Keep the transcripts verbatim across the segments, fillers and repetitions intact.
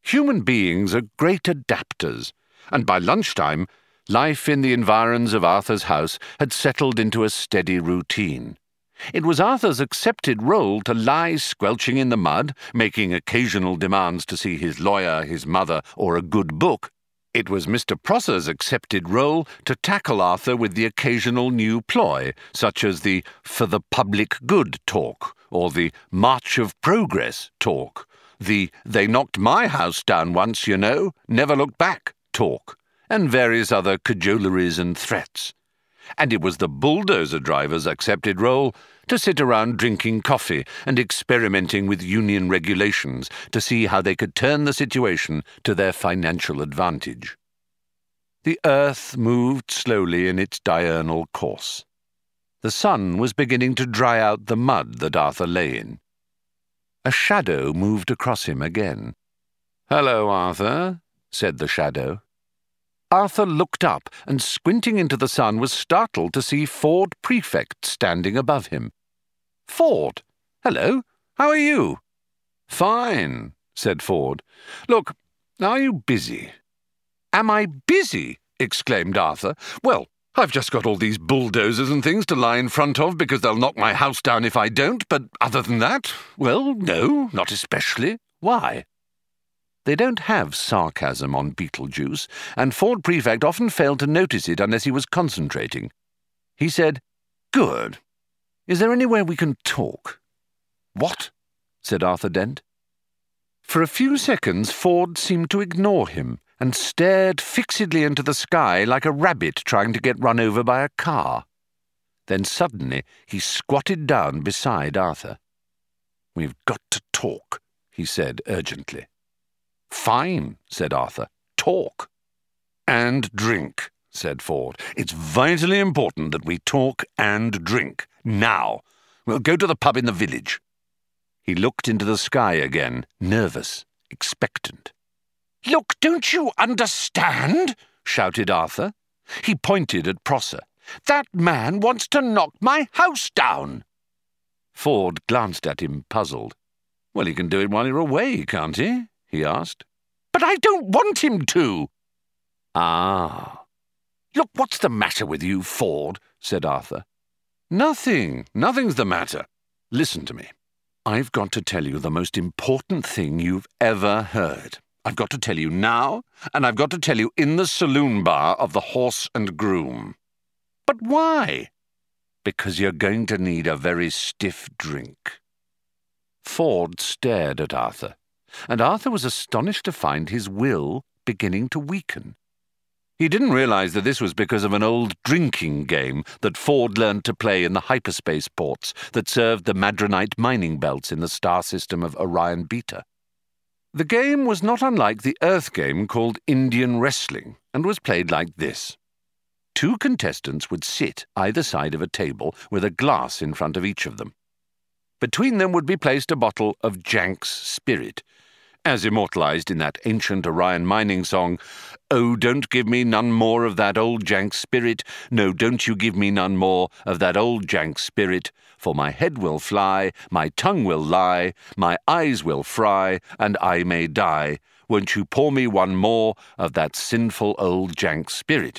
Human beings are great adapters, and by lunchtime, life in the environs of Arthur's house had settled into a steady routine. It was Arthur's accepted role to lie squelching in the mud, making occasional demands to see his lawyer, his mother, or a good book. It was Mister Prosser's accepted role to tackle Arthur with the occasional new ploy, such as the for the public good talk, or the March of Progress talk, the they knocked my house down once, you know, never looked back talk, and various other cajoleries and threats. And it was the bulldozer driver's accepted role to sit around drinking coffee and experimenting with union regulations to see how they could turn the situation to their financial advantage. The earth moved slowly in its diurnal course. The sun was beginning to dry out the mud that Arthur lay in. A shadow moved across him again. "Hello, Arthur," said the shadow. Arthur looked up and, squinting into the sun, was startled to see Ford Prefect standing above him. "Ford, hello, how are you?" "Fine," said Ford. "Look, are you busy?" "Am I busy?" exclaimed Arthur. "Well, I've just got all these bulldozers and things to lie in front of because they'll knock my house down if I don't, but other than that, well, no, not especially. Why?" They don't have sarcasm on Beetlejuice, and Ford Prefect often failed to notice it unless he was concentrating. He said, "Good. Is there anywhere we can talk?" "What?" said Arthur Dent. For a few seconds Ford seemed to ignore him and stared fixedly into the sky like a rabbit trying to get run over by a car. Then suddenly he squatted down beside Arthur. "We've got to talk," he said urgently. "Fine," said Arthur. "Talk." "And drink," said Ford. "It's vitally important that we talk and drink. Now. We'll go to the pub in the village." He looked into the sky again, nervous, expectant. "Look, don't you understand?" shouted Arthur. He pointed at Prosser. "That man wants to knock my house down." Ford glanced at him, puzzled. "Well, he can do it while you're away, can't he?" he asked. "But I don't want him to." "Ah." "Look, what's the matter with you, Ford?" said Arthur. "Nothing. Nothing's the matter. Listen to me. I've got to tell you the most important thing you've ever heard. I've got to tell you now, and I've got to tell you in the saloon bar of the Horse and Groom." "But why?" "Because you're going to need a very stiff drink." Ford stared at Arthur, and Arthur was astonished to find his will beginning to weaken. He didn't realize that this was because of an old drinking game that Ford learned to play in the hyperspace ports that served the Madronite mining belts in the star system of Orion Beta. The game was not unlike the Earth game called Indian Wrestling, and was played like this. Two contestants would sit either side of a table with a glass in front of each of them. Between them would be placed a bottle of Jank's Spirit, as immortalized in that ancient Orion mining song, "Oh, don't give me none more of that old Jank spirit, no, don't you give me none more of that old Jank spirit, for my head will fly, my tongue will lie, my eyes will fry, and I may die. Won't you pour me one more of that sinful old Jank spirit?"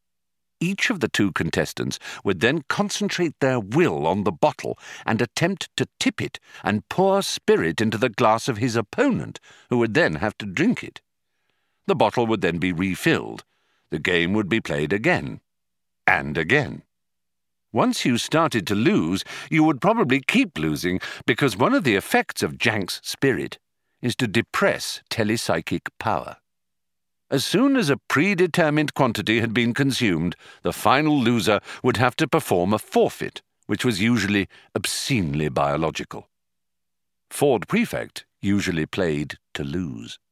Each of the two contestants would then concentrate their will on the bottle and attempt to tip it and pour spirit into the glass of his opponent, who would then have to drink it. The bottle would then be refilled. The game would be played again. And again. Once you started to lose, you would probably keep losing, because one of the effects of Jank's Spirit is to depress telepsychic power. As soon as a predetermined quantity had been consumed, the final loser would have to perform a forfeit, which was usually obscenely biological. Ford Prefect usually played to lose.